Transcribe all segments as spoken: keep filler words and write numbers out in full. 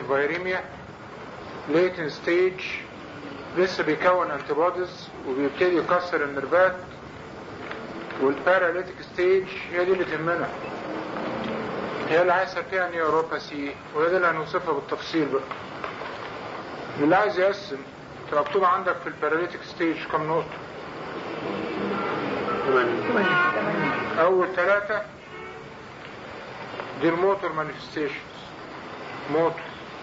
فيريميا ليتن ستيج لسه بيكون انتي بوديز وبيبتدي يكسر النرفات، والباراليتيك ستيج هي دي اللي تهمنا، هي اللي هيحصل فيها نيوروباثي، وهي دي اللي هنوصفها بالتفصيل بقى. اللي عايز يقسم مكتوب عندك في الباراليتيك ستيج كم نقطة؟ أول ثلاثة دي الموتور مانيفستيشنز، موتور.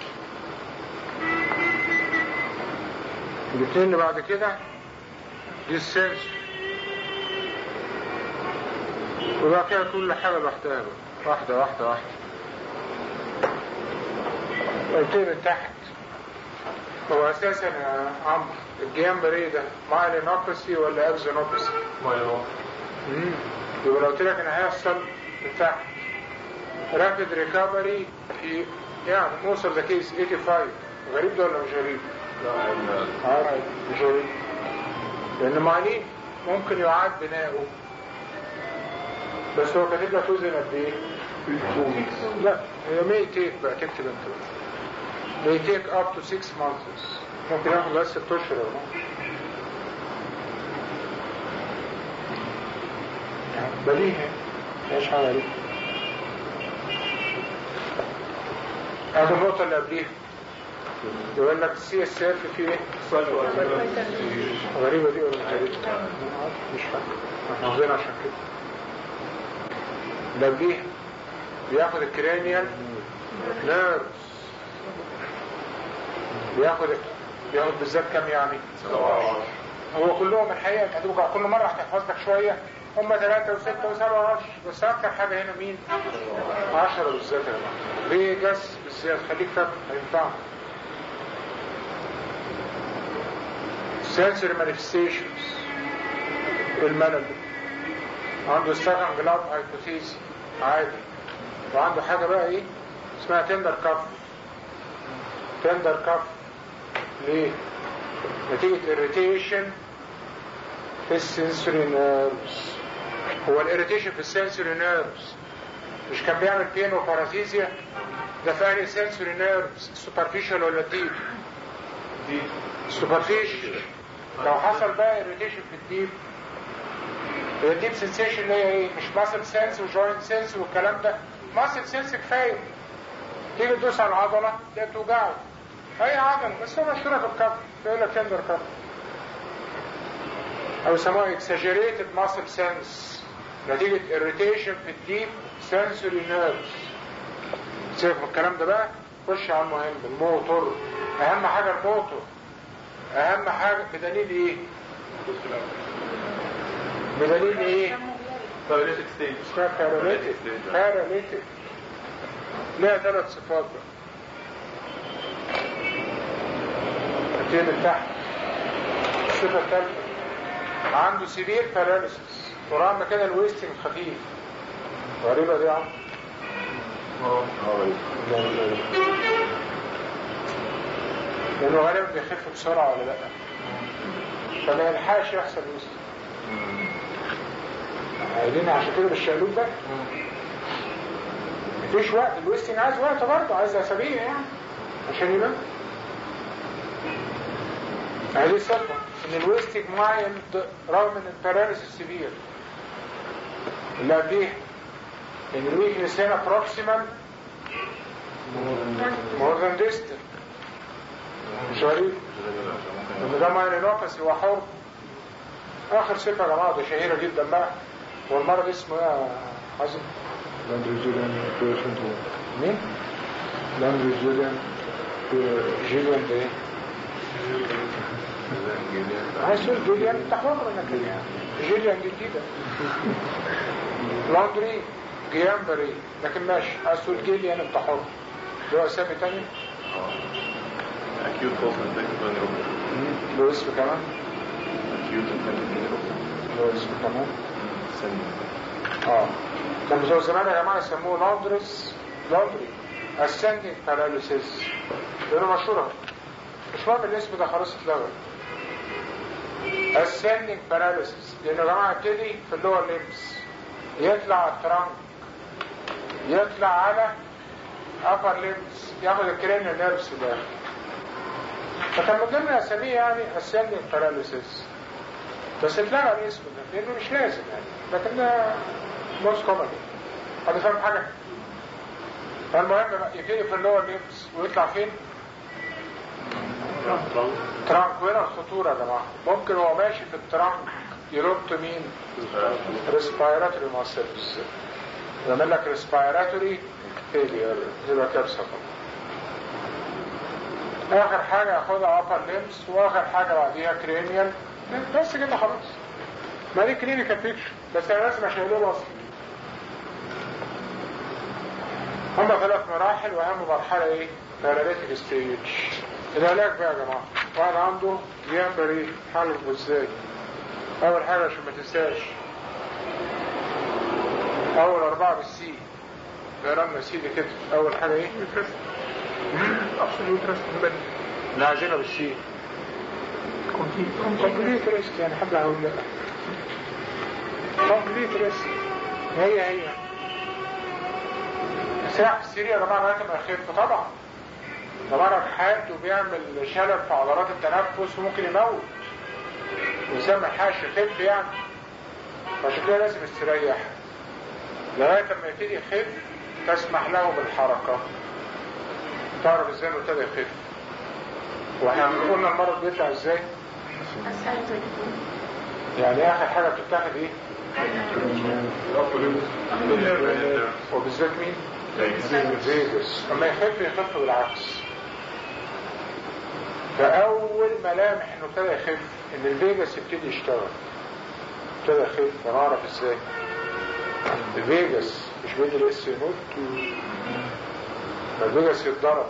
الاثنين اللي بعد كده دي السنسور، وبقى كده كل حاجة لوحدها بقى، واحدة واحدة واحدة. قلت من تحت هو اساسا يا عمرو الجيامبري ده مايلينوباثي ولا اكزونوباثي؟ مايلينوباثي. امم يبقى لو قلت لك ان هيحصل من تحت رابيد ريكفري في يعني موصل ذا كيس خمسة وثمانين، غريب ده ولا مش غريب؟ لا اه مش غريب، لان مايلين ممكن يعاد بناؤه، بس هو كاتب لك وزن قد ايه؟ لا هي may take بقى، تكتب انت بقى may take up to six months، ممكن ياخد بس ست اشهر اهو. بديهي مفيش حاجه عليه. هذه النقطه اللي قبليها يقول لك السي اس اف فيه ايه؟ غريبه دي ولا مش غريبه؟ مش فاهم، احنا حافظينها عشان كده. اللي قبليها بياخد الكرانيال نيرفز، بياخد بياخد بالذات كام يعني؟ هو كلهم الحقيقه هتبقى كل مره هتحفظ لك شويه، هم ثلاثة وستة وسبعة وعشرة، بس أكتر حاجة هنا مين؟ عشرة بالذات يا جماعة. فيجاس بالذات خليك فاكر هينفعك. sensory manifestations، الملل عنده ستاكن جلاب هايبوثيسي عادي، وعنده حاجة بقى ايه اسمها تندر كاف. تندر كاف ليه؟ نتيجة irritation في السنسوري نيرفز. هو الاريتيشن في السنسوري نيرفز مش كان بيعمل بين وباراسيزيا؟ ده فاني سنسوري نيرفز سوبرفيشال ولا ديب؟ دي سوبرفيشال. لو حصل بقى irritation في الديب، الديب سنسيشن اللي هي ايه؟ مش ماسل سنس وجوينت سنس والكلام ده، ماسل سنس كفايه. تيجي تدوس على العضله تلاقيها توجعه، اي عضله، بس هو مشهوره في الكف، يقول لك تندر كف، او يسموها exaggerated muscle sense نتيجة irritation في الديب sensory nerves. سيبك من الكلام ده بقى، خش على المهم الموتور. اهم حاجة الموتور، اهم حاجة بدليل ايه؟ بدليل ايه؟ paralytic stage. اسمها paralytic. paralytic لها ثلاث صفات بقى. هتيجي من تحت. الصفة الثالثة عنده سيفير باراليسيس، ورغم كده الويستنج خفيف. غريبة دي يا عم؟ اه لأنه غالبا بيخف بسرعة ولا لأ؟ فما يلحقش يحصل ويستنج. عايزين عشان كده بالشقلوب ده مفيش وقت، الويستنج عايز وقت برضه، عايز أسابيع يعني عشان يبقى. هذه الصفة ان الويستنج معين رغم ان الباراليسيس سيفير. اللي قبليه ان الويكنس هنا بروكسيمال مور ذان ديستنت، مش غريب ان ده مايلينوباثي هو حر. اخر صفة يا جماعة ده شهيرة جدا بقى، والمرض اسمه ايه يا حازم؟ لاندري جوليان. مين؟ لاندري جوليان. جوليان ده ايه؟ عايز تقول جوليان انت حر انك يعني جوليان جديدة. لاندري جيامبري، لكن ماشي عايز تقول جوليان انت حر. له اسامي تاني؟ acute post infective neuropathy. له اسم كمان؟ acute infective neuropathy. له اسم كمان؟ سن اه كان بتوع زمان يا جماعة يسموه لاندرس لاندري ascending paralysis، لانه مشهورة. مش مهم الاسم ده خلاص اتلغى. ascending paralysis لانه يا جماعة ابتدي في اللور ليمس، يطلع على الترانك، يطلع على upper limbs ياخد الكرينيال نيرفز في الاخر. فكان من ضمن اساميه يعني ascending paralysis، بس اتلغى الاسم ده لانه مش لازم يعني، لكن ده موست كومن. حد فاهم حاجه؟ فالمهم يبتدي في اللور ليمبس ويطلع فين؟ ترانك. وين الخطوره يا جماعه؟ ممكن هو ماشي في الترانك يربط مين؟ ريسبيراتوري ماسلز، يعمل لك ريسبيراتوري فيلير، يبقى كارثه. اخر حاجه ياخدها upper limbs، واخر حاجه بعديها كرينيال. بس كده خلاص. ما دي كلينيكال بيكشر، بس انا لازم اشيله اصلا. هم ثلاث مراحل، واهم مرحله ايه؟ باراليتيك ستيج. العلاج بقى يا جماعه، واحد عنده ينبغي حله ازاي؟ اول حاجه عشان ما تنساش، اول اربعه بالسي، قررنا سي دي كده. اول حاجه ايه؟ يوترس. اصل يوترس لا عايزينها بالسي. كومبليت ريست يعني، حد هقول لا كومبليت ريست هي هي ساعة السرير يا جماعة لغاية ما يخف. طبعا طبعا حالته بيعمل شلل في عضلات التنفس وممكن يموت، ويسمى الحاش يخف يعني. فعشان كده لازم يستريح لغاية ما يبتدي يخف، تسمح له بالحركة. تعرف ازاي انه ابتدى يخف؟ واحنا قلنا المرض بيطلع ازاي؟ يعني اخر حاجة بتتاخد ايه؟ وبالذات مين؟ فيجاس. اما يخف يخف بالعكس. فاول ملامح انه ابتدى يخف ان الفيجاس يبتدي يشتغل، ابتدى يخف. ونعرف ازاي؟ الفيجاس مش بيدي الاس يموت، فالفيجاس يتضرب،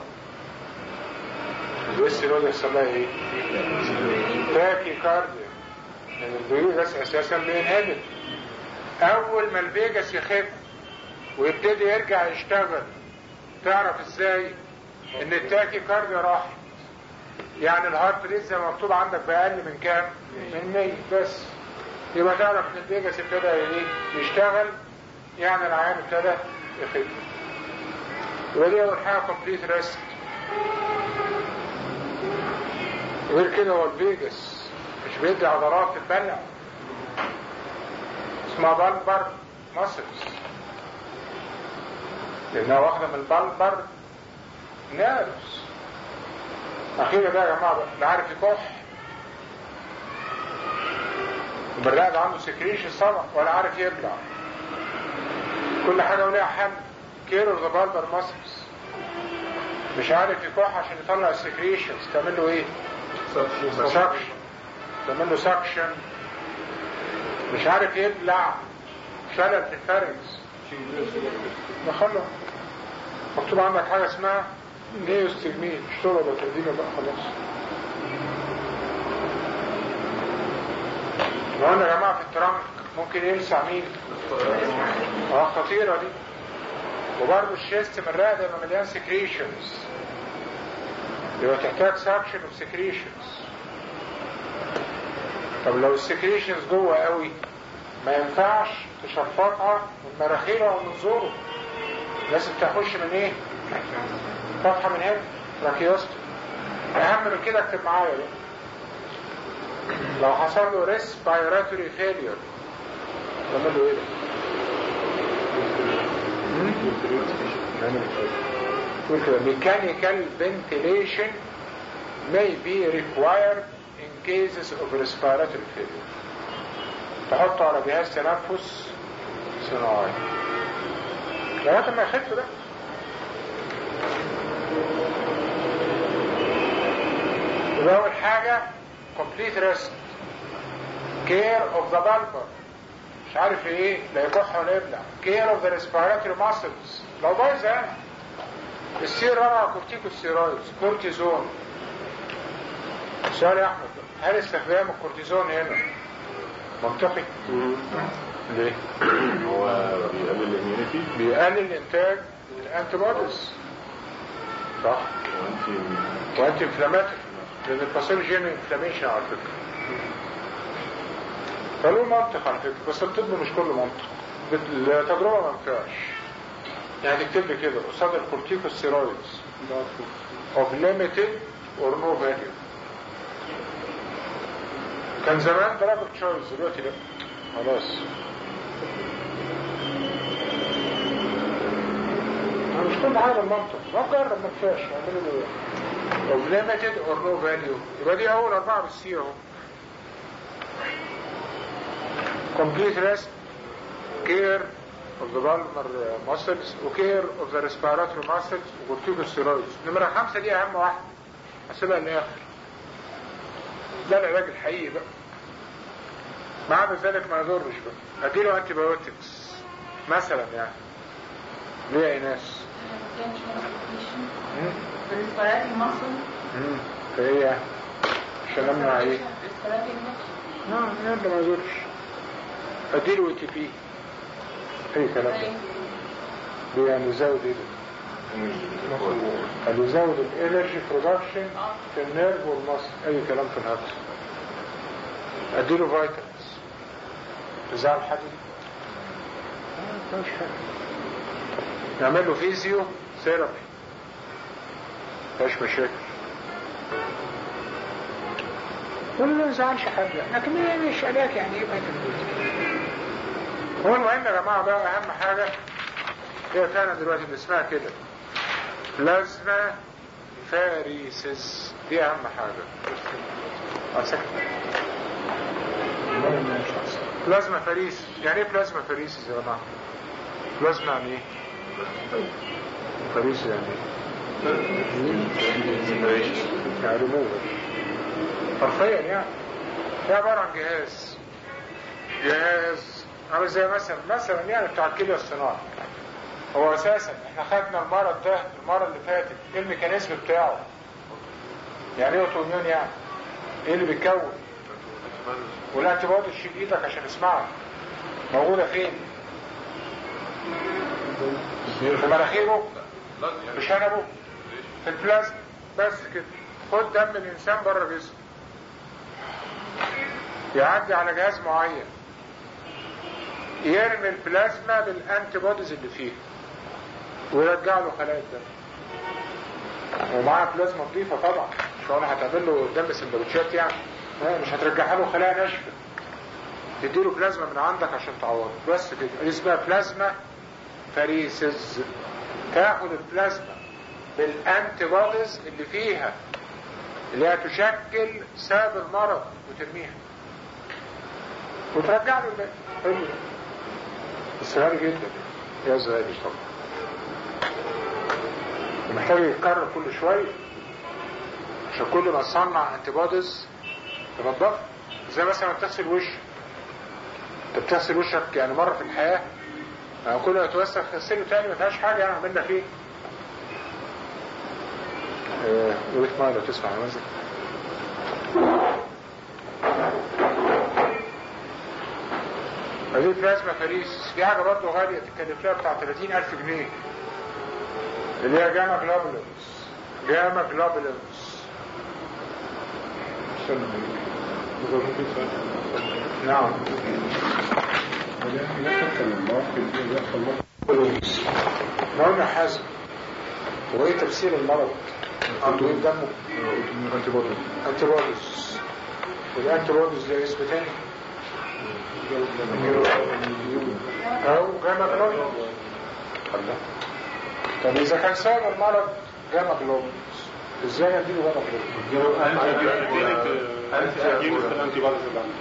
الاس يموت يحصل لها ايه؟ تاكي كارديا، يعني الفيجاس اساسا بينهدم. اول ما الفيجاس يخف ويبتدي يرجع يشتغل، تعرف ازاي ان التاكي كارديا راحت؟ يعني الهارت ريت زي ما مكتوب عندك بأقل من كام؟ من مية بس. يبقى تعرف ان الفيجاس ابتدى ايه؟ يشتغل، يعني العيان ابتدى يخف. يبقى دي اول حاجه كومبليت ريست. غير كده هو الفيجاس مش بيدي عضلات تتبلع، اسمها بالبر ماسلز، لانها واخده من البالبر نيرفز. اخيرا ده يا جماعه لا عارف يكح، البراد عنده سكريشن طبعا، ولا عارف يبلع. كل حاجه وليها حل. كير اوف ذا بالبر ماسلز. مش عارف يكح عشان يطلع السكريشنز، تعمل له ايه؟ سكشن. تعمل له سكشن. مش عارف يبلع، شلل في الفارنكس، دخله. مكتوب عندك حاجه اسمها نيوستجمين، اشتغل ولا تقديمه بقى خلاص. وقلنا يا جماعه في الترنك ممكن يلسع مين؟ اه خطيره دي. وبرضه الشيست من الرئه يبقى مليان سكريشنز، يبقى تحتاج سكشن اوف سكريشنز. طب لو السكريشنز جوه قوي ما ينفعش تشفطها من مناخيره او من زوره، لازم تخش من ايه؟ فتحه من هنا، تراكيوستومي. اهم من كده اكتب معايا بقى، لو حصل له ريسبيراتوري فيلير تعمل له ايه ده؟ mechanical ventilation may be required in cases of respiratory failure. تحطه على جهاز تنفس صناعي لغايه ما يخف ده. يبقى اول حاجه complete rest، care of the bulbar، مش عارف ايه، لا يكح ولا يبلع. care of the respiratory muscles لو بايظ يعني. السير رابعه كورتيكوستيرويدز، كورتيزون. السؤال يا احمد، هل استخدام الكورتيزون هنا منطقي؟ ليه؟ هو بيقلل الاميونيتي، بيقلل انتاج الانتي بوديز، صح؟ وانتي انفلاماتوري، لان الباثوجين انفلاميشن على فكره. فله منطق على فكره، بس الطب مش كله منطق، التجربه ما ينفعش. يعني تكتب لي كده قصاد الكورتيكوستيرويدز of limited or no value. كان زمان ضرب تشويس، دلوقتي لا خلاص. مش كل حاجه المنطق، ما جرب ما كفاش اعملوا له of limited or no value. يبقى دي اول اربعه بالسي اهو. complete rest, care of the palmar muscles وcare of the respiratory muscles وcorticosteroids. نمرة خمسة دي اهم واحدة هسيبها للاخر، ده العلاج الحقيقي بقى. مع ذلك ما يضرش بقى اديله انتي بايوتكس مثلا يعني. ليه يا ناس؟ الريسبيراتوري ماسل امم فهي عشان امنع ايه؟ نعم يلا ما يضرش. اديله اي تي بي اي كلام ده. ليه يعني يزود ايه ده؟ اللي يزود الانرجي برودكشن في النيرف والمصل، اي كلام في الهاتف. اديله فيتامينز تزعل حديد مش حاجه. نعمل له فيزيو ثيرابي مفيش مشاكل، ولا ما يزعلش حد لكن مش علاج يعني ايه فيتامين. هو المهم يا جماعه بقى اهم حاجه هي فعلا دلوقتي اللي اسمها كده بلازما فاريسز، دي اهم حاجه. اسكت بلازما فاريسز. يعني ايه بلازما فاريسز يا جماعه؟ بلازما يعني ايه؟ فاريسز يعني ايه؟ يعني ريموفر حرفيا يعني. هي عباره عن جهاز جهاز عامل زي مثلا مثلا يعني بتاع الكليه الصناعي. هو اساسا احنا خدنا المرض ده المره اللي فاتت ايه الميكانيزم بتاعه؟ يعني ايه اوتوميون؟ يعني ايه اللي بيتكون؟ والانتي بودي تشيل ايدك عشان اسمعها. موجوده فين؟ في مناخيره، في شنبه، في البلازما. بس كده. خد دم الانسان بره جسمه يعدي على جهاز معين يرمي البلازما بالانتي بوديز اللي فيه ويرجع له خلايا الدم. ومعاه بلازما نظيفه طبعا، مش هو هتعمل له دم سندوتشات يعني، مش هترجعها له خلايا ناشفه. تديله بلازما من عندك عشان تعوضه. بس كده. دي اسمها بلازما فاريسز. تاخد البلازما بالانتي بوديز اللي فيها اللي هي تشكل سبب المرض وترميها وترجع له الباقي. حلو. بس غالي جدا يا زهادي طبعا، محتاج يتكرر كل شويه عشان كل ما تصنع انتي بوديز تنضف. زي مثلا تغسل وشك، انت بتغسل وشك يعني مره في الحياه، يعني كل ما يتوسخ تغسله تاني ما فيهاش حاجه يعني عملنا فيه. قلت ما لو تسمع مزق هذه بلازما فاريسز. دي حاجه برضه غاليه تتكلف لها بتاع ثلاثين ألف جنيه اللي هي جاما جلوبولينز. جاما جلوبولينز نعم. نوعنا حازم. هو ايه تفسير المرض؟ عنده ايه دمه؟ انتي بوديز. انتي بوديز. والانتي بوديز ده اسم تاني او جاما جلوبولينز. طب اذا كان سبب المرض جاما جلوبولينز ازاي اديله جاما جلوبولينز؟ الانتي بوديز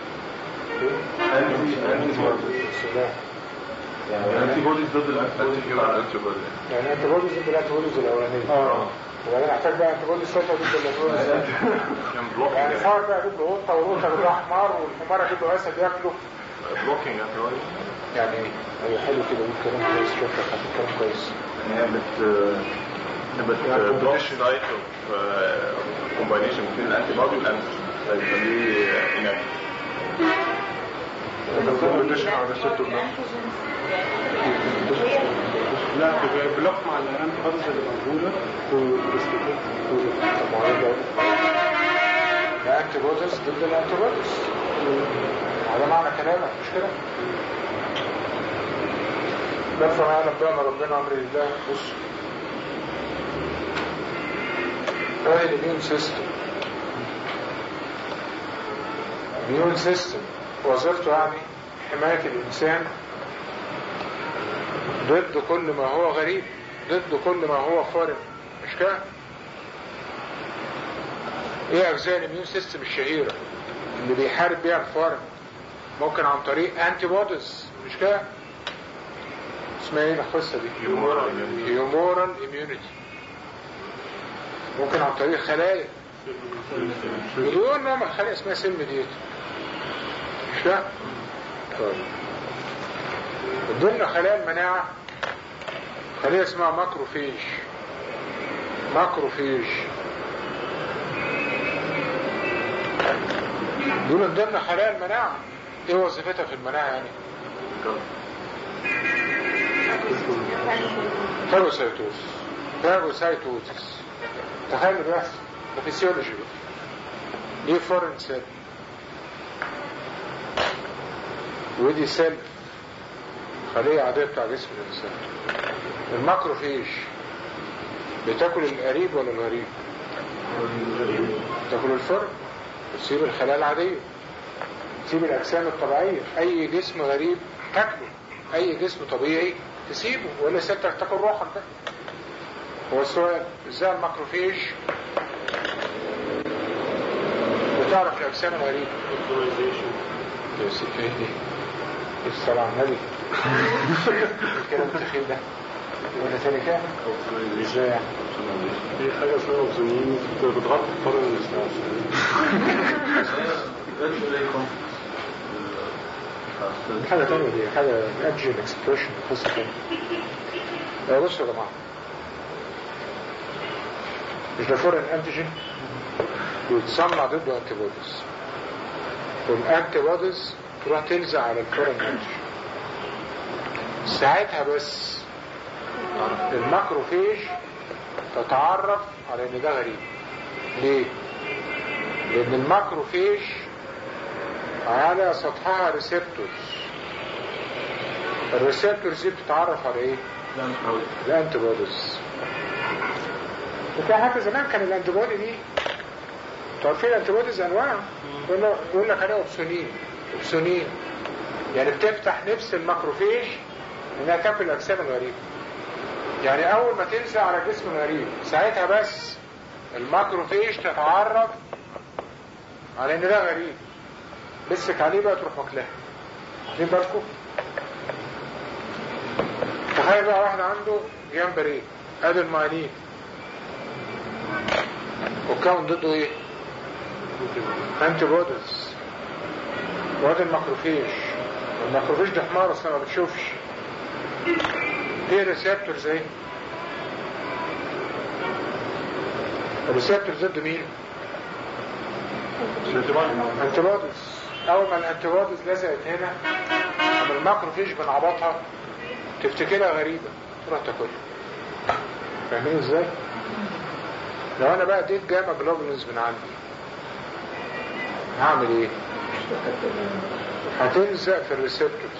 يعني الانتي بوديز ضد الانتي بوديز. يعني الانتي بوديز ضد الانتي بوديز الاولانيه. اه وبعدين احتاج بقى انتي بوديز ثالثه ضد الانتي بوديز. يعني صار بقى اجيب له قطه وقطه اجيب له حمار والحمار اجيب له اسد ياكله. بلوكينج انتي بوديز يعني ايه حلو كده. والكلام كويس. شكرا على الكلام كويس. يعني هي بت بت بلوك سايت اوف كومباينيشن بين الانتي بودي والانتي فيخليه اناكتيف. لا بلوك مع الانتي بوديز اللي موجوده وبيستفيد الانتي بوديز ضد الانتي بوديز. هذا معنى كلامك مش كده؟ لفة معانا بقى ربنا أمر الله. بص هذه الاميون سيستم. الاميون سيستم وظيفته يعني حماية الإنسان ضد كل ما هو غريب، ضد كل ما هو فارغ. مش كده؟ ايه أجزاء الاميون سيستم الشهيرة اللي بيحارب بيها الفارغ؟ ممكن عن طريق انتي بوديز. مش كده؟ اسمها ايه القصة دي؟ هيومورال اميونيتي. ممكن عن طريق خلايا بدون نوع خلايا اسمها سيل ميديتور. مش كده؟ طيب من ضمن خلايا المناعة خلية اسمها ماكروفيج. ماكروفيج دي من ضمن خلايا المناعة. ايه وظيفتها في المناعة يعني؟ فاجوسايتوز. فاجوسايتوزس. تخيل اللي بيحصل ده فيسيولوجي بقى. دي فورن سيل ودي سيل خلية عادية بتاع جسم الإنسان. الماكروفيج بتاكل القريب ولا الغريب؟ بتاكل الفرن، بتسيب الخلايا العادية، تسيب الأجسام الطبيعية. أي جسم غريب تاكله، أي جسم طبيعي تسيبه، ولا ستك تاكل روحك ده. هو السؤال ازاي الماكروفيج بتعرف الأجسام الغريبة؟ يا سيدي دي الصلاة على النبي. الكلام التخيل ده ولا تاني كام؟ ازاي يعني؟ في حاجة اسمها اوبزونين بتغطي الفرن الاسنان. حاجة تانية دي حاجة اكجن اكسبريشن قصة تانية. بصوا يا جماعة، مش ده فورن انتيجين بيتصنع ضده انتي بوديز، والانتي بوديز تروح تلزق على الفورن انتيجين. ساعتها بس الماكروفيج تتعرف على ان ده غريب. ليه؟ لان الماكروفيج على سطحها ريسبتورز. الريسبتورز دي بتتعرف على ايه؟ الانتي بوديز. وكان حتى زمان كان الانتي بودي دي تعرفين الانتي بوديز انواع، يقول لك عليها اوبسونين. اوبسونين يعني بتفتح نفس الماكروفيج انها تاكل الاجسام الغريبة. يعني اول ما تلزق على الجسم الغريب ساعتها بس الماكروفيج تتعرف على ان ده غريب، بسك عليه بقى تروح ماكلها. واخدين بالكم؟ تخيل بقى واحد عنده جامبري ادل مايلين وكون ضده ايه؟ انتي بوديز. وادي الماكروفيج. الماكروفيج ده حمار اصلا ما بتشوفش. ايه ريسبتورز ايه؟ الريسبتورز ضد مين؟ انتي بوديز. اول ما الانتي بوديز لزقت هنا اما الماكروفيج بنعبطها تفتكرها غريبة تروح تاكلها. فاهمين ازاي؟ لو انا بقى اديت جاما جلوبولينز من عندي هعمل ايه؟ هتلزق في الريسبتورز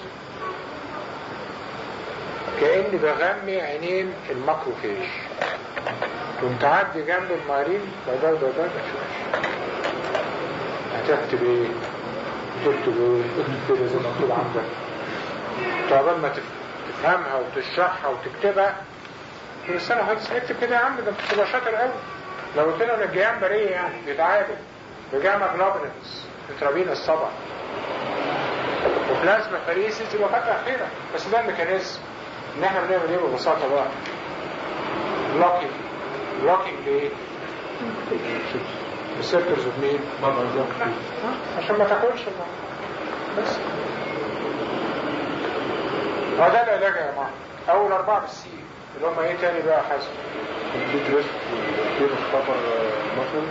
كأني بغمي عينين الماكروفيج. كنت عدي جنب المارين وده وده وده مشوش. هتكتب ايه؟ تكتب ايه؟ اكتب كده زي ما مكتوب عندك. طبعا ما تفهمها وتشرحها وتكتبها كل سنة هتكتب كده يا عم، ده بتبقى شاطر قوي. لو قلت له ان الجيان بريه يعني بيتعادل بجامع جلوبولينز بترابين الصبع وبلازما فريسيس يبقى فترة أخيرة. بس ده الميكانيزم ان احنا بنعمل ايه ببساطة بقى؟ بلوكينج. بلوكينج ليه؟ السيركلز اوف مين؟ عشان ما تاكلش بس. اه ده العلاج يا جماعة. اول اربعة بالسي اللي هم ايه تاني بقى حسب البيت كير اوف كابر ماسل،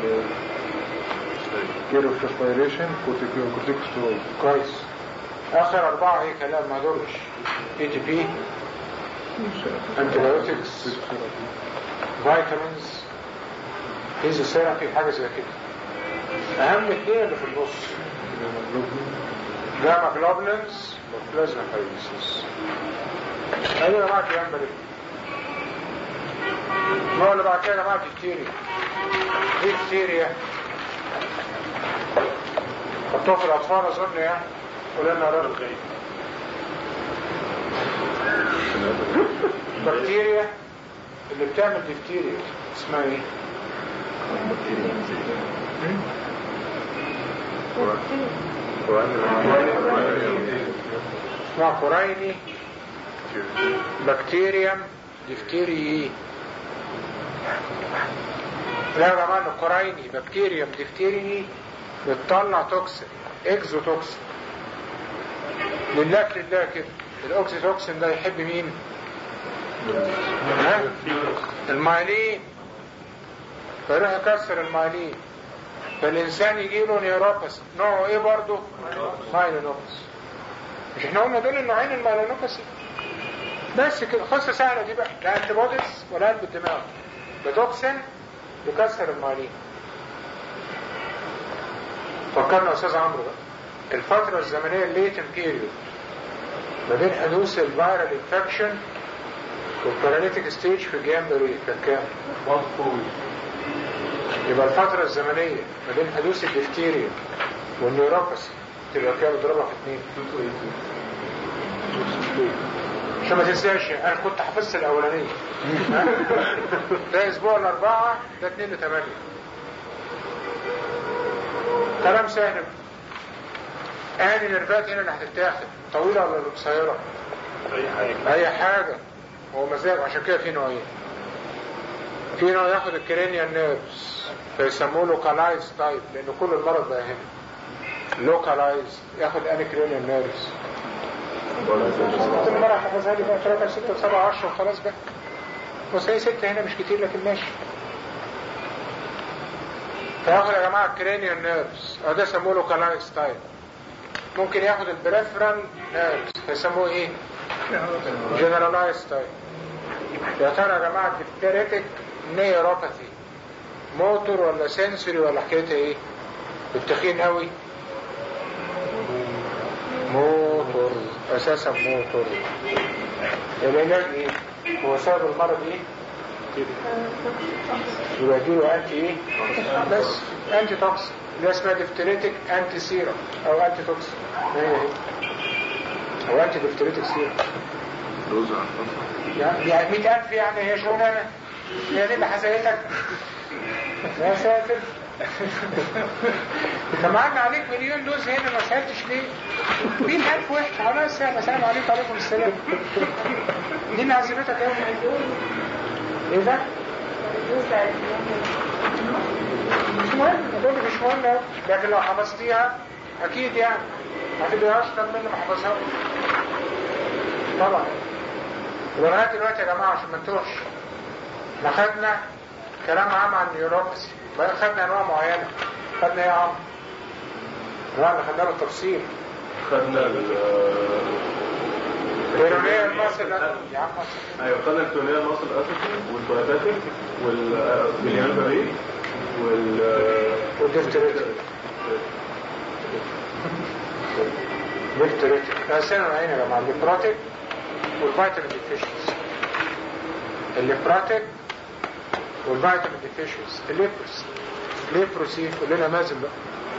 كير اوف ريسبيريشن، كورتيكوستيرويد. كويس. اخر اربعة ايه كلام ما دورش. اي تي بي، انتيبيوتكس، فيتامينز، فيزيوثيرابي، حاجة زي كده. اهم اثنين اللي في النص جاما جلوبلينز وبلازما فايبريسيس. هذه يا جماعه كلام بلد. ما هو اللي بعد كده يا جماعه ديفتيريا. ديفتيريا حطوها في الاطفال اظن يعني. ولنا رجل غير بكتيريا اللي بتعمل ديفتيريا اسمها ايه؟ اسمها كورايني بكتيريم ديفتيريي. لا يا جماعه الكورايني بكتيريم ديفتيريي بتطلع توكسين اكزوتوكسين. لله لله كده الاوكسيتوكسين ده يحب مين؟ ها؟ المايلين. فيروح يكسر المايلين فالإنسان يجيله نيوروباثي. نوعه ايه برضه؟ مايلينوباثي. مش احنا قلنا دول النوعين المايلينوباثي بس كده. خاصة سهلة دي بقى. لا انتي بوديز ولا قلب الدماغ. بتوكسين يكسر المايلين. فكرنا يا استاذ عمرو بقى الفترة الزمنية الليتن بيريود ما بين حدوث الفيرال انفكشن والباراليتيك ستيج في الجامبري كان كام؟ يبقى الفترة الزمنية ما بين حدوث الدفتيريا والنيوروباثي تبقى كام؟ اضربها في اثنين عشان ما تنساش. انا كنت حفظت الاولانية ده اسبوع الاربعة ده اتنين لتمانية. كلام سهل. اهل النرفات هنا اللي هتتاخد طويلة ولا قصيرة؟ اي حاجة اي حاجة. هو مزاج. عشان كده في نوعين. في نوع ياخد الكرينيال نيرفز فيسموه لوكالايز تايب لان كل المرض بقى هنا لوكالايز. ياخد اني كرينيال نيرفز. كل مرة حفظها لي بقى ثلاثة ستة سبعة عشرة وخلاص بقى. بس هي ستة هنا مش كتير لكن ماشي. فياخد يا جماعة الكرينيال نيرفز او ده يسموه لوكالايز تايب. ممكن ياخد البريفرال نيرفز فيسموه ايه؟ جنرالايز تايب. يا ترى يا جماعة ديفتيريتك نيوروباثي موتور ولا سنسوري ولا حكايتها ايه؟ بالتخين قوي موتور اساسا موتور. العلاج ايه؟ هو سبب المرض ايه؟ يبقى اديله انتي ايه؟ بس انتي توكسين اللي اسمها ديفتيريتك انتي سيرم او انتي توكسين. هي هي او انتي ديفتيريتك سيرم. يعني مئة ألف يعني هي شغلانة. هي دي اللي حسيتك يا ساتر. كمان عليك مليون دوز هنا ما سألتش ليه؟ مئة ألف واحد على السلام. السلام عليكم وعليكم السلام. دي اللي عزيمتك يا ايه ده؟ مش مهم. دول مش مهم لكن لو حفظتيها اكيد يعني هتبقى اشطر من اللي ما حفظها طبعا. ولغاية دلوقتي يا جماعة عشان ما نتوهش احنا خدنا كلام عام عن النيوروباثي بقى. خدنا انواع معينة. خدنا ايه يا عم؟ انواع اللي خدناها بالتفصيل. خدنا ال الكرونية المصل يا عم ايوه خدنا الكرونية المصل الاساسي والفواتاتيك والبليان بريد وال والدفتريتك. دفتريتك اساسا نوعين يا جماعة. الليبراتيك والفيتامين ديفيشنس. الليبراتيك والفيتامين ديفيشنس. الليبروسي. الليبروسي كلنا مازن بقى.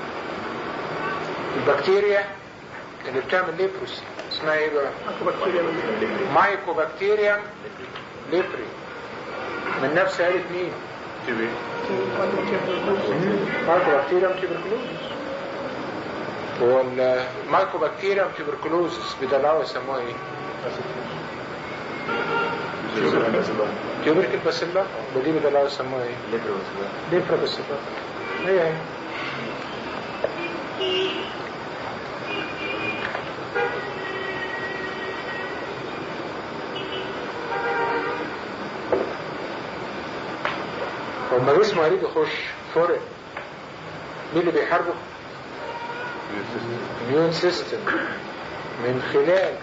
البكتيريا اللي بتعمل ليبروسي اسمها ايه بقى؟ مايكوبكتيريم ليبري من نفس عيلة مين؟ تي بي. مايكوبكتيريم تيبركلوزس. هو المايكوبكتيريم تيبركلوزس بدلعوا يسموها ايه؟ تيوبركل باسيلا. ودي بدلعوا يسموها ايه؟ ليبرا باسيلا. هي هي. لما جسم مريض يخش فرق مين اللي بيحاربه؟ الميون سيستم من خلال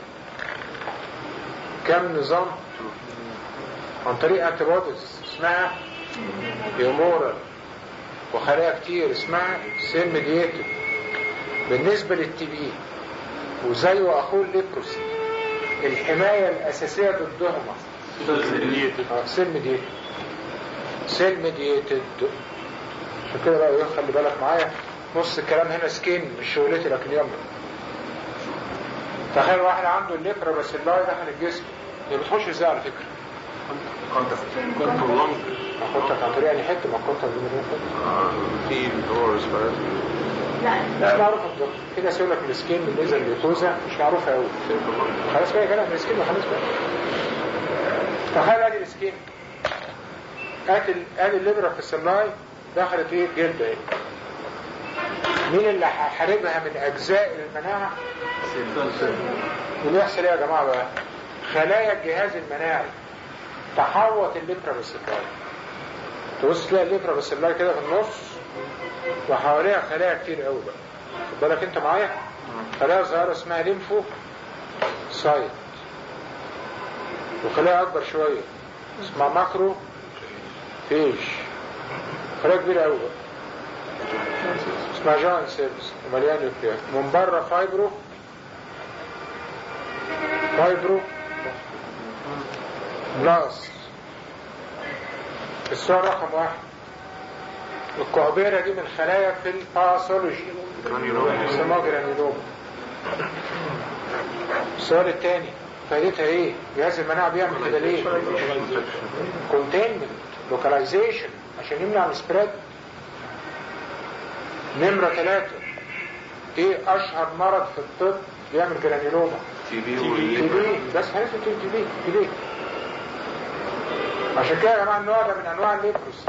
كم نظام عن طريق انتيبوديز اسمها هيومورال وخلايا كتير اسمها سيل ميدياتور. بالنسبة للتي بي وزيه اخوه الليبروسي الحماية الاساسية ضدهما سيل ميديتد سيل ميديتد. عشان كده بقى خلي بالك معايا، نص الكلام هنا سكين مش شغلتي لكن يلا. تخيل واحد عنده الليبرا بس اللاي داخل الجسم، هي بتخش ازاي على فكرة؟ كنت لونج ما كنت عن طريق يعني حته ما كنت في دورز بقى لا مش معروفه بالظبط. في ناس يقول لك السكين بالنسبه للجلوكوزا مش معروفه قوي. خلاص بقى كلام السكين وخلاص بقى. تخيل ادي السكين، ادي ادي الليبرا في السلاي دخلت ايه الجلد اهي. مين اللي هيحاربها من اجزاء المناعه؟ وبيحصل ايه يا جماعه بقى؟ خلايا الجهاز المناعي تحوط الليبرا بالسلاي. تبص تلاقي الليبرا بالسلاي كده في النص وحواليها خلايا كتير قوي بقى. خد بالك انت معايا؟ خلايا صغيره اسمها ليمفو سايت، وخلايا اكبر شويه اسمها ماكرو فيج، خلايا كبيره قوي بقى اسمها جاين سيلز ومليان نيوكليات. من بره فايبرو فايبرو بلاست. السؤال رقم واحد، الكعبيرة دي من خلايا في الباثولوجي اسمها جرانيولوما. السؤال الثاني، فائدتها ايه؟ جهاز المناعة بيعمل كده ليه؟ كونتينمنت لوكاليزيشن عشان يمنع السبريد. نمرة ثلاثة، ايه اشهر مرض في الطب بيعمل جرانيولوما؟ تي بي تي بي. بس هنسوا تي بي تي بي. عشان كده يا جماعه النوع ده من انواع الليبروس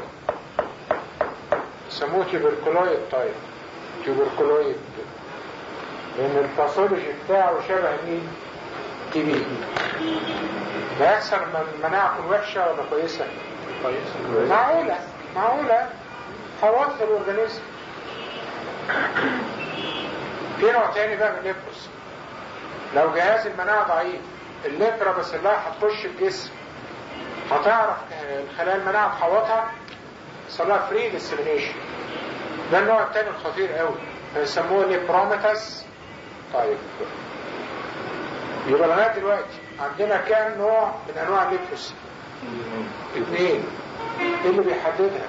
يسموه تيوبركلويد تايب، تيوبركلويد، لان الباثولوجي بتاعه شبه مين؟ تي بي. ده يحصل لما المناعه تكون وحشه ولا كويسه؟ كويسه. معقوله معقوله حواس الاورجانيزم. في نوع تاني بقى من الليبروس، لو جهاز المناعه ضعيف الليبرا بس الله هتخش الجسم هتعرف خلايا المناعه تحوطها يصلها فري ديسيمينيشن. ده النوع الثاني الخطير قوي بيسموه ليبروميتاس. طيب يبقى لغايه دلوقتي عندنا كام نوع من انواع الليبروس؟ اثنين. ايه اللي بيحددها؟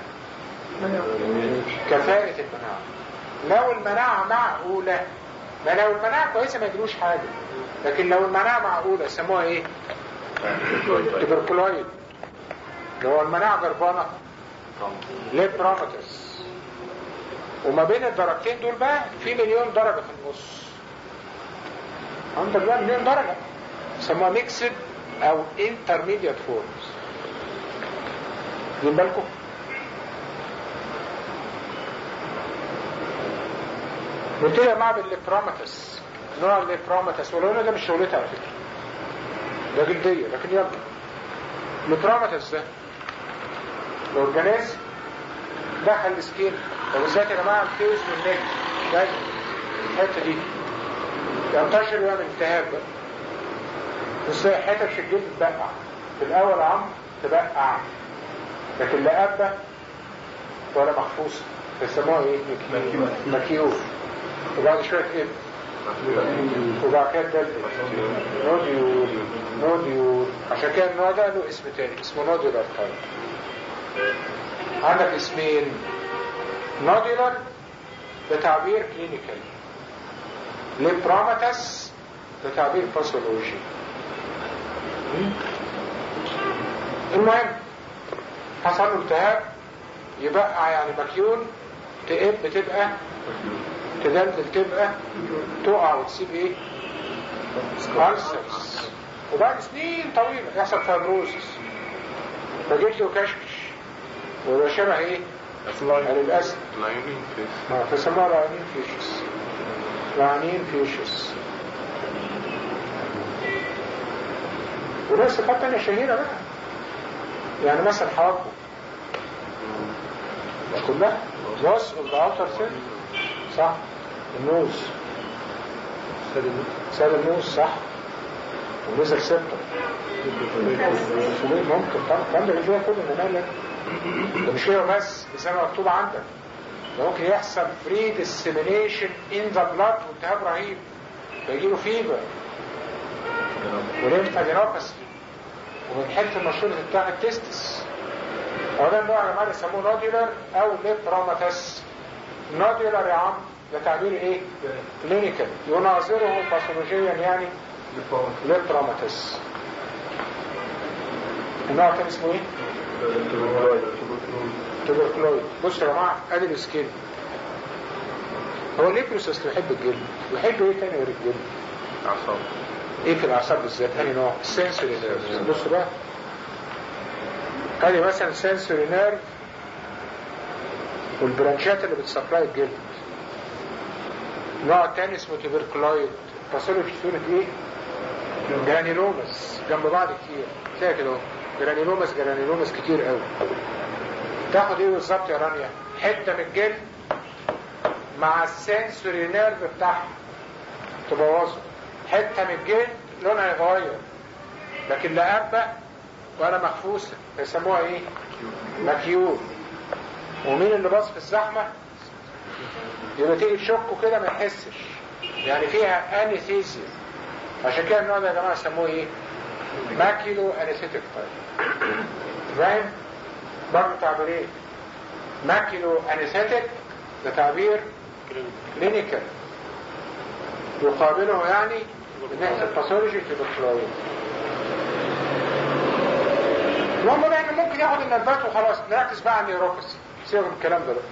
كفاءة المناعة. لو المناعة معقولة، ما لو المناعة كويسة ما يجلوش حاجة، لكن لو المناعة معقولة يسموها ايه؟ تبركلويد. لو المناعة جربانة ليبروميتاس. وما بين الدرجتين دول بقى في مليون درجة في النص. عندك بقى مليون درجة يسموها ميكسد او انترميديات فورمز. جيب بالكم؟ نبتدي يا جماعه بالليبروميتاس. نوع الليبروميتاس ولو ده مش شغلتها على فكره، ده جلديه، لكن يلا. الليبروميتاس ده الاورجانيزم دخل السكين، وبالذات يا جماعه الفيس والنك ده الحته دي ينتشر ويعمل التهاب بقى. بس حتت في الجلد تبقع في الاول يا عم تبقع، لكن لا قبه ولا مخفوصه بيسموها ايه؟ مكيول. وبعد شويه ايه؟ وبعد كده دلدل نوديول نوديول. عشان كده النوع ده له اسم تاني اسمه نوديولار تايب. عندك اسمين، نوديولار بتعبير كلينيكال، ليبروميتاس بتعبير باثولوجي. المهم حصل له التهاب يبقى يعني مكيول، تقب تبقى تدلدل تبقى تقع وتسيب ايه؟ ألسرز. وبعد سنين طويلة يحصل فايبروزس فجيت له كشكش ويبقى شبه ايه؟ يعني الأسد فسموها لعنين فيشس. لعنين فيشس. وله صفات تانية شهيرة بقى، يعني مثلا حواجبه مش كلها راس الأوتر سن صح؟ النوز ساد النوز صح؟ ونزل سبتر ممكن طبعا كان ده الجوع كله نمالك. ده مش كده بس زي ما مكتوب عندك، ده ممكن يحصل فري ديسيمينيشن ان ذا بلاد والتهاب رهيب. فيجيله فيبر وليمفادينوباثي ومن حته المشهوره بتاع التستس. هو ده النوع يا جماعه يسموه نوديولار او ليبراماتس. نوديولار يا عم ده تعبير ايه؟ كلينيكال يناظره باثولوجيا يعني ليبراماتس. النوع الثاني اسمه ايه؟ توبركلويد. بصوا يا جماعه ادي السكين. هو الليبروسس بيحب الجلد ويحب ايه تاني غير الجلد؟ اعصاب. ايه في الاعصاب بالذات؟ انهي نوع؟ السنسوري نيرف. بصوا بقى ادي مثلا سنسوري نيرف والبرانشات اللي بتسبلاي الجلد. نوع تاني اسمه توبركلويد فصله في صورة ايه؟ جرانيلومس جنب بعض كتير. تلاقي كده جرانيلومس جرانيلومس كتير قوي. تاخد ايه بالظبط يا رانيا؟ حته من الجلد مع السنسوري نيرف بتاعها تبوظه. حته من الجلد لونها يتغير لكن لا أبة ولا مخفوسه يسموها ايه؟ مكيول. ومين اللي باص في الزحمه؟ يبقى تيجي تشكه كده ما يحسش يعني فيها انيثيزيا. عشان كده النوع ده يا جماعه يسموه ايه؟ ماكيلو انيثيتيك تايب. فاهم؟ برضه تعبيرين. ماكيلو انيثيتيك ده تعبير كلينيكال يقابله يعني من ناحيه الباثولوجي توبركلويد. المهم بقى احنا ممكن ياخد النرفات وخلاص نركز بقى على النيوروباثي. سيبك من الكلام ده بقى.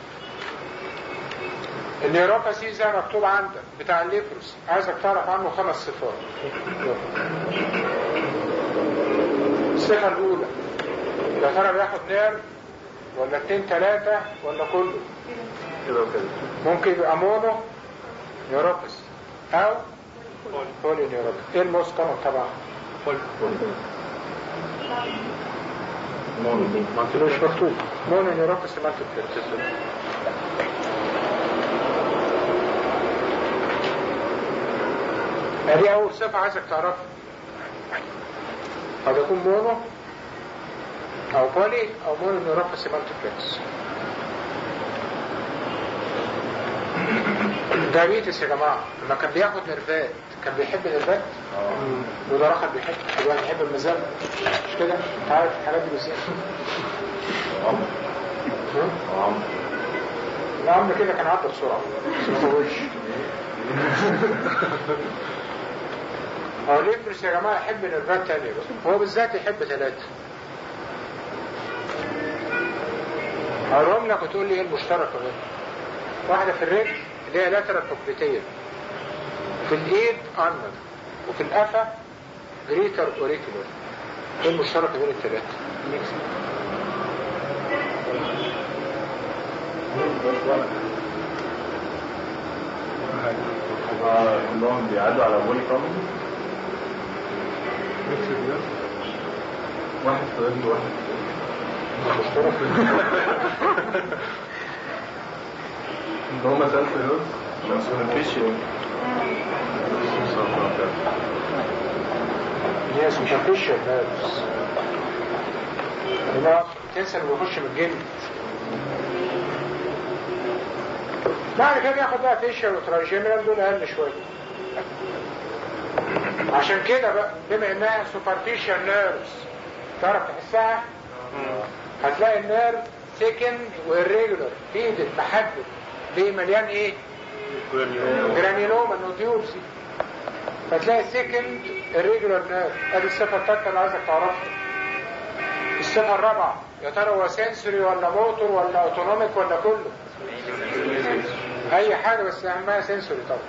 النيوروباثي زي ما مكتوب عندك بتاع الليبروس عايزك تعرف عنه خمس صفات. الصفة الأولى يا ترى بياخد نيرف ولا اتنين تلاتة ولا كله؟ كده وكده. ممكن يبقى مونو نيوروباثي أو بولي نيوروباثي. إيه الموست كومن طبعا؟ مونو. مش مكتوب مونو نيوروباثي مالتيبلكس. هذه أول صفة عايزك تعرفها. قد يكون مونو أو بولي أو مونو نيوروباثي مالتيبلكس. دايبيتس يا جماعة لما كان بياخد نرفات كان بيحب النرفات؟ وده راحل بيحب الواحد يحب المزاج مش كده؟ انت عارف الحاجات دي بس عمر عمر لا عمر كده كان عدى بسرعة بس ما طولش. هو الليبروس يا جماعة يحب نرفات تانية بس هو بالذات يحب ثلاثة. هقولهم لك وتقول لي ايه المشترك بينهم. واحدة في الرجل اللي هي لاترال بوبليتير، في الايد ارنر، وفي القفا جريتر اوريكولر. ايه المشترك بين الثلاثة؟ كلهم بيعدوا على بولي كومن. واحد في رجل واحد مشترك ان هما سلف يوز مسؤولين هي سوبرفيشال نيرفز هنا تنسى انه بيخش من الجلد. بعد كده ياخد بقى فيشال وتراجيمينال دول اقل شويه. عشان كده بقى بما انها سوبرفيشال نيرفز تعرف تحسها هتلاقي النيرف سيكند وإريجولر فيدد محدد ليه مليان ايه؟ جرانيلوما نوديولز. فتلاقي سيكند إريجولر نيرف. ادي الصفه الثالثه اللي عايزك تعرفها. الصفه الرابعه يا ترى هو سنسوري ولا موتور ولا اوتونوميك ولا كله؟ اي حاجه بس اهمها سنسوري طبعا.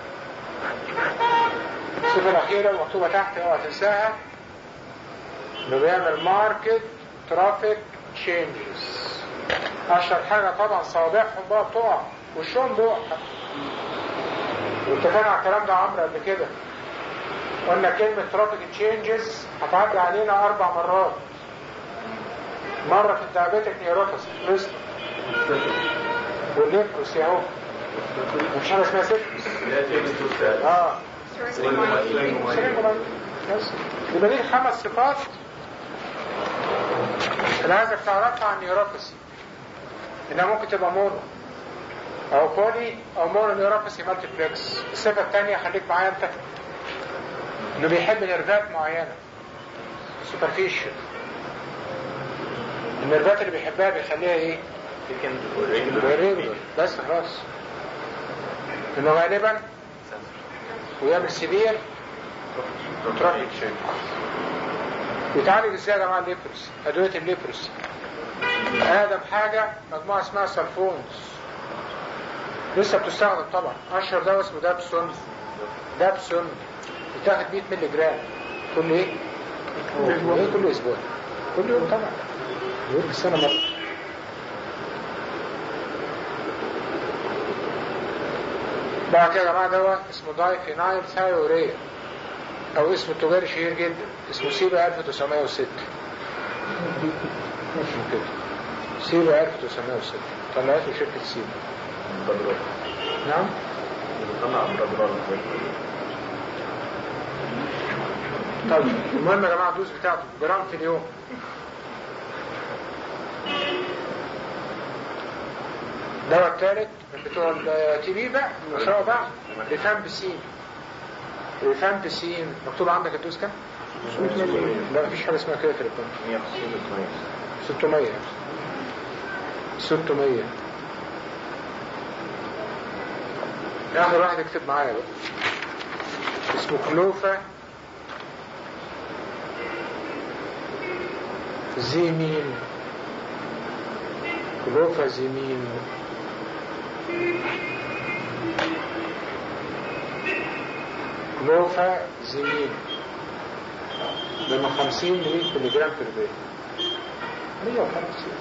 الصفه الاخيره المكتوبه تحت اوعى تنساها انه بيعمل ماركت ترافيك تشينجز. اشهر حاجه طبعا صوابعهم بقى بتقع وشهم بيقع. واتفقنا على الكلام ده عمرو قبل كده. قلنا كلمه ترافيك تشينجز هتعدي علينا اربع مرات. مره في الدايابيتك نيوروباثي ريست والليبروس اهو مش حاجه اسمها سيفلس. اه يبقى دي خمس صفات اللي عايزك تعرفها عن نيوروباثي. انها ممكن تبقى مونو او بولي او مونو نيوروباثي مالتيبلكس. الصفه الثانيه خليك معايا انت انه بيحب نيرفات معينة سوبرفيشال. النيرفات اللي بيحبها بيخليها ايه؟ ريجولار بس خلاص. انه غالبا ويعمل سيفير تروفيك شيء. بيتعالج ازاي يا جماعه الليبروس؟ ادويه الليبروس اقدم حاجه مجموعه اسمها سلفونز، لسه بتستخدم طبعا. اشهر دواء اسمه دابسون. دابسون بتاخد مية مللي جرام كل ايه؟ كل كل اسبوع، كل يوم طبعا، يوم في السنه مره. بعد كده يا جماعه دواء اسمه دايفينايل ثايوريا، او اسمه التجاري شهير جدا اسمه سيبا ألف وتسعمائة وستة. اسمه كده سيبا ألف وتسعمائة وستة، طلعته شركة سيبا. نعم؟ طيب المهم يا جماعة الدوز بتاعته جرام في اليوم. الدواء الثالث من بتوع التي بي بقى المشروع بقى ريفامبسين. ريفامبسين مكتوب عندك الدوز كام؟ لا مفيش حاجة اسمها كده في الريفامبسين. ستمائة ستمائة. آخر واحد اكتب معايا بقى اسمه كلوفا زيمين. كلوفا زيمين كلوفا زيمين من خمسين ملي ملي جرام في البيت. مية وخمسين.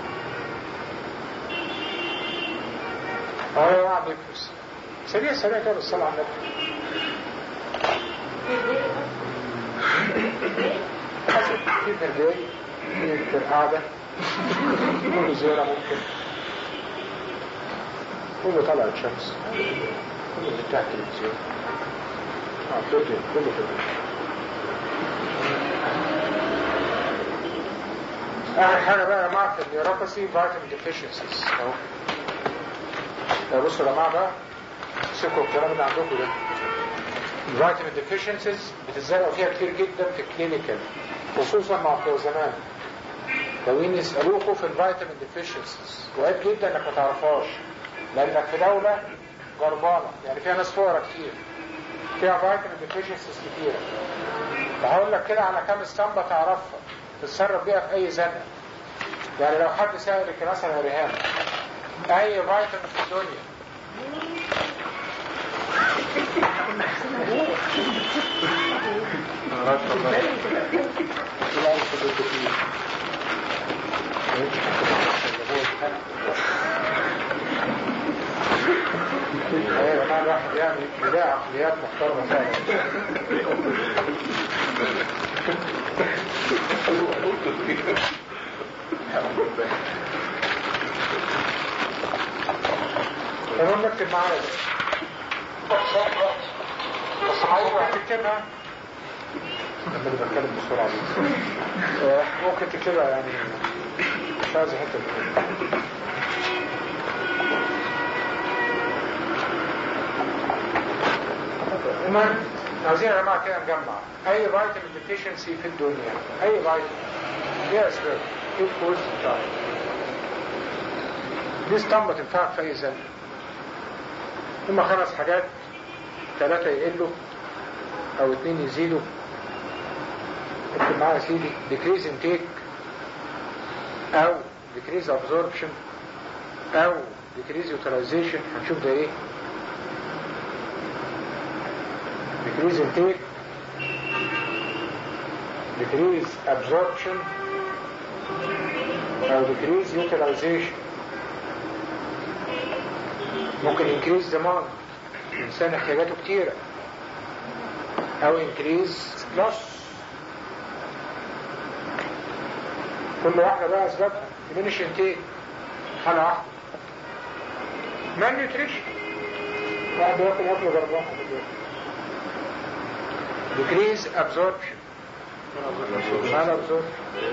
اه يا عم يفرس سريع سريع كده بالصلاة على النبي. حسب في برجاي في قاعدة كله زيارة ممكن كله طلعت شمس كله بتاع تلفزيون اه كله كله كله. آخر حاجة بقى يا جماعة في النيوروباثي فيتامين ديفيشنسيز اهو. بصوا يا جماعة بقى سيبكوا الكلام اللي عندكم ده. الفيتامين ديفيشنسيز بتتزرع فيها كتير جدا في الكلينيكال خصوصا مع بتوع زمان. لو يسألوكوا في الفيتامين ديفيشنسيز وقت جدا انك ما تعرفهاش لانك في دولة جربانة يعني فيها ناس فقراء كتير فيها فيتامين ديفيشنسيز كتيرة. هقول لك كده على كام اسطمبة تعرفها تتصرف بيها في اي زنقة. يعني لو حد سألك مثلا يا ريهام اي فيتامين في الدنيا ايوه ما الواحد يعني بيلاقي عقليات محترمة فعلا. تمام نكتب معايا بس عايز واحد تكتبها لما اللي بتكلم بسرعة دي ممكن تكتبها يعني مش عايز حتة بكتبها. المهم عاوزين يا جماعة كده نجمع اي فيتامين ديفيشنسي في الدنيا اي فيتامين ليها اسباب ايه الكورس بتاعها. دي اسطمبة تنفعك في اي زمن. هما خمس حاجات ثلاثة يقلوا او اتنين يزيدوا. اكتب معايا يا سيدي decrease intake او decrease absorption او decrease utilization. هنشوف ده ايه. decrease intake decrease absorption او decrease utilization. ممكن increase demand الانسان احتياجاته كتيرة او increase loss. كل واحدة بقى اسبابها. diminish intake حالة واحدة. malnutrition واحد بياكل اكل جربان. decrease absorption mal absorption.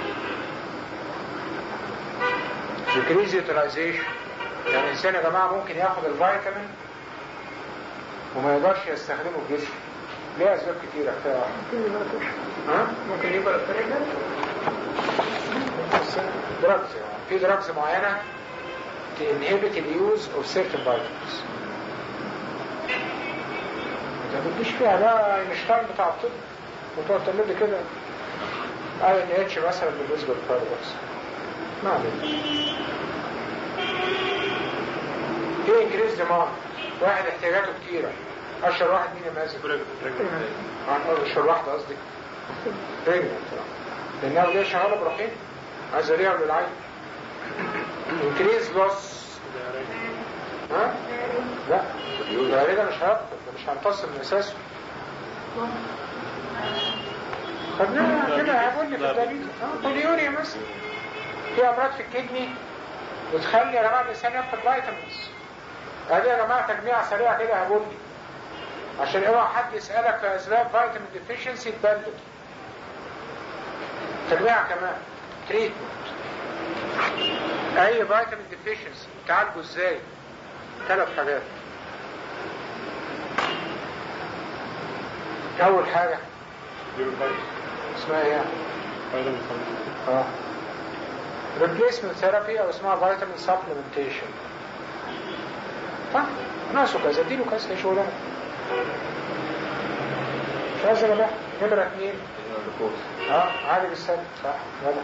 decrease utilization يعني الانسان يا جماعة ممكن ياخد الفيتامين وما يقدرش يستخدمه في جسمه ليه اسباب كتيرة كفاية ها؟ ممكن يبقى الطريقة دراجز يعني في دراجز معينة تنهبت اليوز اوف سيرتن فيتامينز ما تقوليش فيها ده اينشتاين بتاع الطب وتقعد تعمل لي كده اي ان اتش مثلا بالنسبة للفايروس ما عليك. في انكريز ديماند واحد احتياجاته كتيرة اشهر واحد مين يا مازن؟ اشهر واحد قصدي ريجنت لانها وليه شغالة بروحين عايزة ليها للعين. انكريز لوس ها؟ لا ده ده مش هيبطل ده مش هينتصر من اساسه خدناها كده هقول لي في الدليل اه بوليوريا مثلا في امراض في الكدني بتخلي يا جماعه الانسان ياخد فيتامينز. ادي يا جماعه تجميع سريع كده هقول لي عشان اوعى حد يسالك في اسباب فيتامين ديفيشنسي تبلد. تجميع كمان تريتمنت اي فيتامين ديفيشنسي تعالجه ازاي؟ ثلاث حاجات. اول حاجه اسمها ايه؟ اه ريبليسمنت ثيرابي او اسمها فيتامين سبلمنتيشن. ها ناقصه كذا اديله كذا يا شغلانه مش عايز انا بقى. نمره اثنين اه عالي بالسلب صح يلا.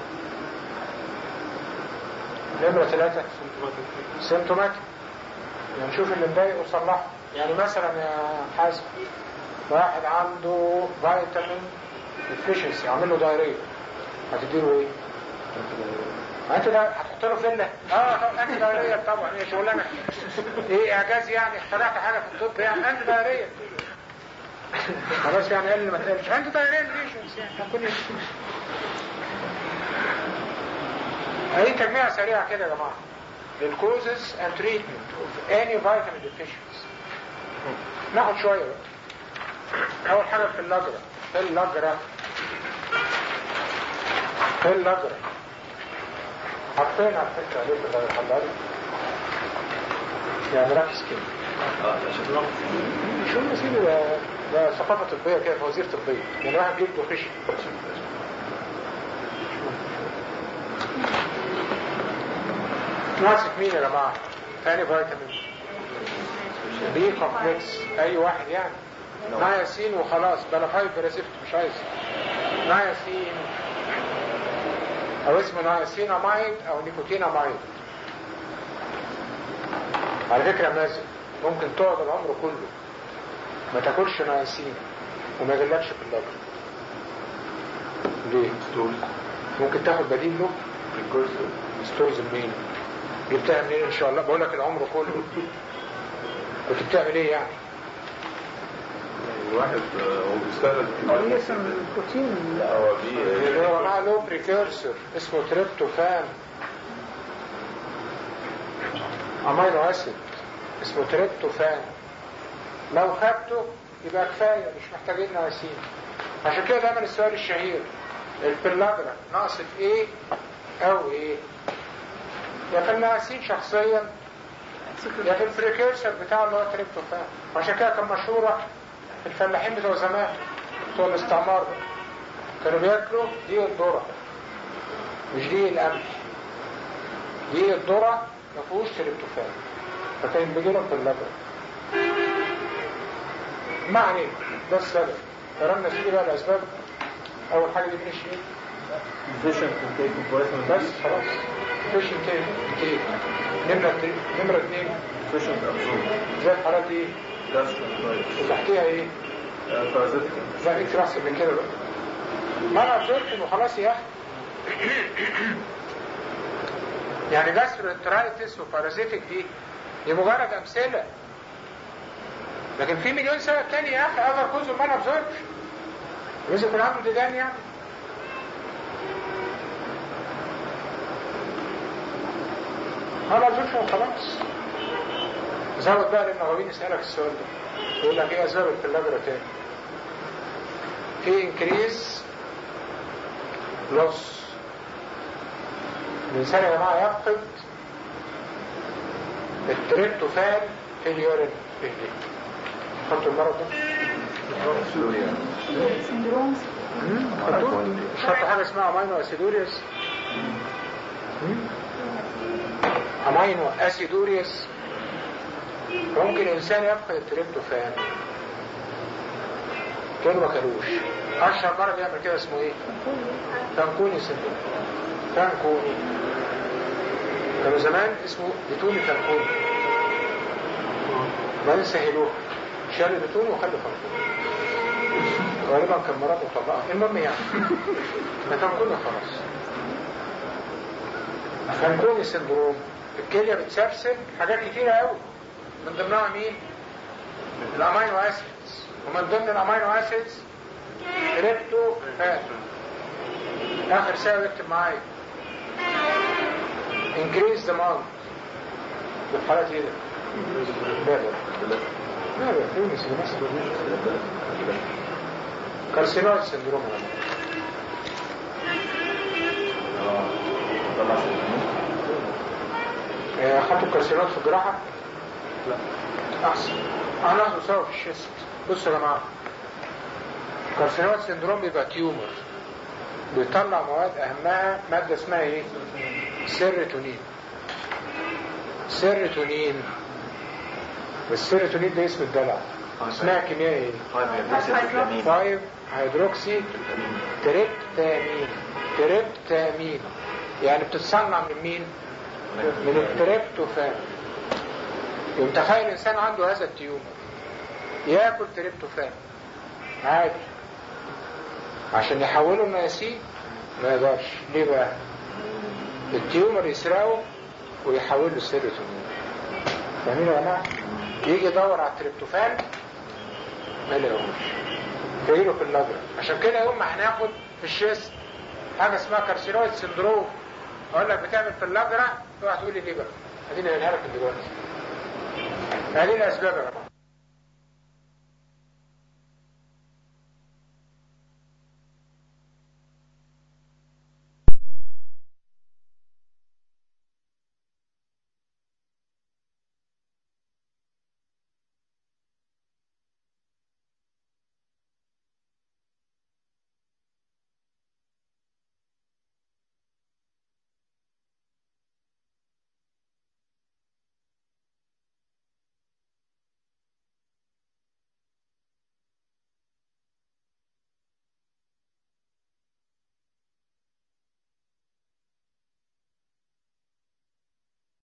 نمره ثلاثه سيمتوماتيك يعني نشوف اللي مضايقه وصلحه. يعني مثلا يا حازم واحد عنده فيتامين ديفيشنسي عامل له دايريه هتديله ايه؟ انت ده هتحط له فله اه طب انت دايريه طبعا ايه شغلانه ايه اعجاز يعني اخترعت حاجه في الطب يعني انت دايريه خلاص يعني قال ما تقلش انت دايريه ديفيشنسي يعني هكون اي تجميع سريعه كده يا جماعه للكوزز اند تريتمنت اوف اني فيتامين ديفيشنسي. ناخد شويه بقى. اول حاجه في اللجره في اللجره في اللجره حاطين على فكره عليه في الحلال يعني ركز كده اه ده شكله شو المسيرة ده, ده ثقافه طبيه كده فوازير طبيه يعني واحد بيبدو خشي. ناقصك مين يا جماعه؟ ثاني فيتامين بي كومبلكس اي واحد يعني ناياسين وخلاص بلا فايف بريسبت مش عايز ناياسين او اسمه ناياسينامايد او نيكوتينامايد. على فكره مازن ممكن تقعد العمر كله ما تاكلش ناياسين وما يغلبش في اللبن. ليه؟ ستورز ممكن تاخد بديل له الجزء ستورز منين؟ جبتها منين ان شاء الله؟ بقول لك العمر كله كنت بتعمل ايه يعني؟ الواحد هو بيستهلك هو اسم البروتين هو اللي هو معاه له بريكيرسور اسمه تريبتوفان امينو اسيد اسمه تريبتوفان لو خدته يبقى كفايه مش محتاجين ناقصين. عشان كده دايما السؤال الشهير البلاجرا ناقص في ايه او ايه؟ يا في الناقصين شخصيا يا في البريكيرسور بتاع اللي هو تريبتوفان. عشان كده كان مشهوره الفلاحين بتوع زمان بتوع الاستعمار ده كانوا بياكلوا دي الذره مش دي القمح. دي الذره ما فيهوش تريبتوفان فكان بيجيلهم في اللبن. ما علينا ده السبب. قررنا نسيب بقى الاسباب. اول حاجه دي مش ايه؟ بس خلاص فيش انتهي انتهي. نمره نمره اثنين زي الحالات ايه؟ وتحتيها ايه؟ لا اكتر احسن من كده بقى. ما انا ابزوربشن وخلاص يا اخي. يعني جاستروانترايتس وبارازيتك دي دي مجرد امثله لكن في مليون سبب تاني يا اخي اقدر كوز ما انا ابزوربشن لازم يكون عنده ديدان يعني. ما ابزوربشن وخلاص. زود بقى للنغاوين يسألك السؤال ده يقول لك ايه اسباب الفلاجرا تاني؟ في انكريز لوس الانسان يا جماعه يفقد التريبتوفان في اليورين في الجسم. خدتوا المرض ده؟ سندروم. مش خدتوا حاجة اسمها امينو اسيدوريس؟ امينو اسيدوريس. ممكن الانسان يفقد التريبتوفان كانوا ما كانوش. اشهر مرض يعمل كده اسمه ايه؟ فانكوني سندروم. فانكوني كانوا زمان اسمه بتوني فانكوني، بعدين سهلوه شالوا بتوني وخلوا فانكوني. غالبا كان مراته وطلقها. المهم يعني ده فانكوني خلاص. فانكوني سندروم الكلية بتسبسب حاجات كتيرة قوي، من ضمنها مين؟ الامينو اسيدز، ومن ضمن الامينو اسيدز تريبتوفان. اخر سؤال اكتب معايا increase demand في الحالات دي. لا لا لا لا فيني سيناس كارسينويد سندروم. خدتوا الكارسينويد في الجراحة؟ لا احسن. هناخده سوا في الشيست. بصوا يا جماعه، كارسينويد سندروم بيبقى تيومر بيطلع مواد اهمها ماده اسمها ايه؟ سيروتونين. سيروتونين، والسيروتونين ده اسم الدلع. اسمها كيمياء ايه؟ فايف هيدروكسي تريبتامين. تريبتامين يعني بتتصنع من مين؟ من التريبتوفان. يوم تخيل انسان عنده هذا التيومر ياكل تريبتوفان عادي عشان يحوله النياسين؟ ما يقدرش. ليه بقى؟ التيومر يسرقه ويحوله السيروتونين. فاهمين يا جماعه؟ يجي يدور على التريبتوفان ما يلاقوش، يجيله في اللجرة. عشان كده يوم ما هناخد في الشيست حاجه اسمها كارسينويد سندروم اقول لك بتعمل في اللجرة، اوعى تقول لي ليه بقى. اديني هقولها لك دلوقتي. هذه الاسباب يا جماعه.